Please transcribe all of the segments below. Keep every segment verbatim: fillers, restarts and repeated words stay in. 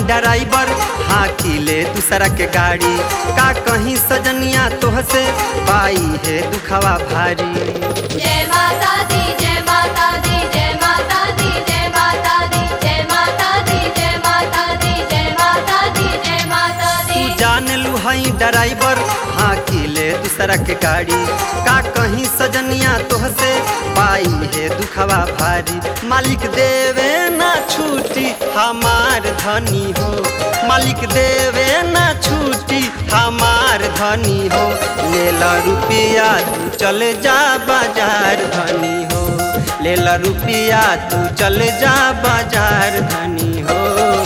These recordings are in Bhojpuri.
ड्राइवर हाँ किले दूसरा के गाड़ी का कहीं सजनिया तोहसे पाई है दुखवा भारी। जय माता दी जय माता दी जय माता दी जय माता दी जय माता दी जय माता दी जय माता दी जय माता दी। तू जान लू हई ड्राइवर हाँ किले दूसरा के गाड़ी का कहीं सजनिया तोहसे पाई है दुखवा भारी। मालिक देवे ना छूटी हमार धनी हो, मालिक देवे ना छूटी हमार धनी हो। ले ला रुपया तू चले जा बाजार धनी हो, ले ला रुपया तू चले जा बाजार धनी हो।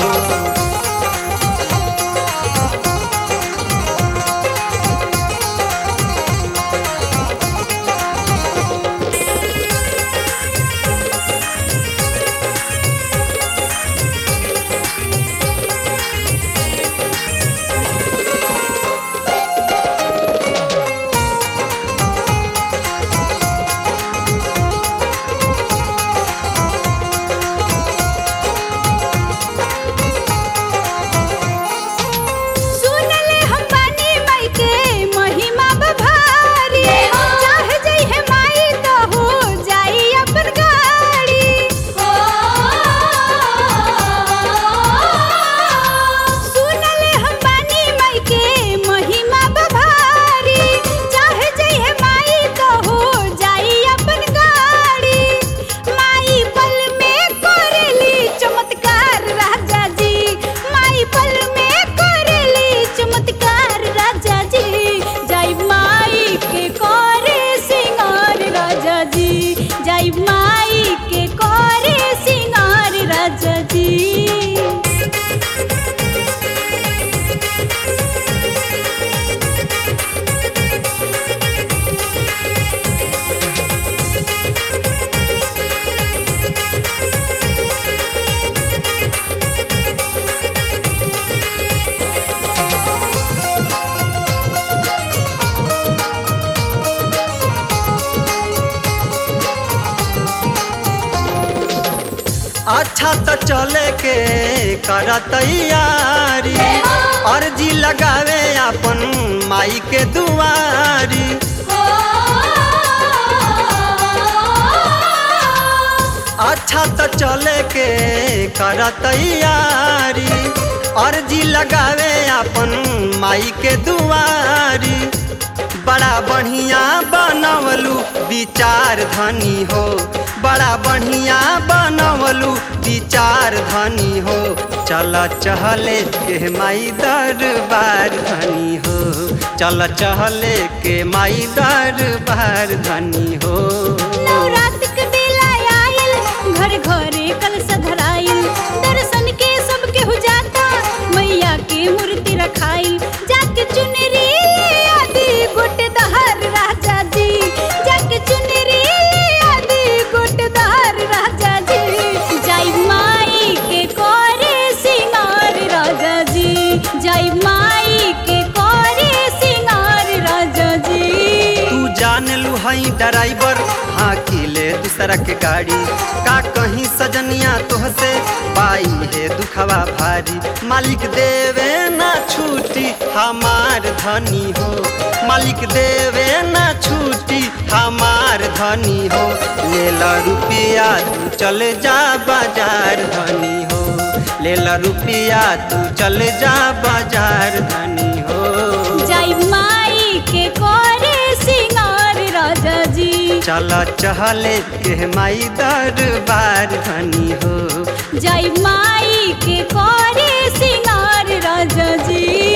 अच्छा तो चले के कर तैयारी, अर्जी लगावे अपन माई के दुआरी। अच्छा तो चले के कर तैयारी, अर्जी लगावे अपन माई के दुआरी। बड़ा बढ़िया बनवलू विचार धनी हो, बड़ा बढ़िया बनवलू विचार धनी हो। चल चहले के माई दरबार धनी हो, चल चहले के माई दरबार धनी हो। नवरात के बेला आयल घर घरे कलश धराइल, दर्शन के सबके हो जाता मैया के मूर्ति रखाइल। जाके चुनरी आदि गोटे दहर राजा जी, जाके चुनरी आदि गोटे दहर राजा जी। जाई माई के करे सिंगार राजा जी, जाई माई के करे सिंगार राजा जी। तू जान लू हई ड्राइवर हाँ किले दूसरा के गाड़ी का कहीं सजनिया तोहसे पाई है दुखवा भारी। मालिक देवे ना छूटी हमार धनी हो, मालिक देवे ना छूटी हमार धनी हो। ले ला रुपया तू चले जा बाजार धनी हो, ले ला रुपया तू चले जा बाजार धनी हो। जाई माई के करे सिंगार राजा जी, चला चहले के माई दरबार धनी हो। जाई माई के करे सिंगार राजा जी।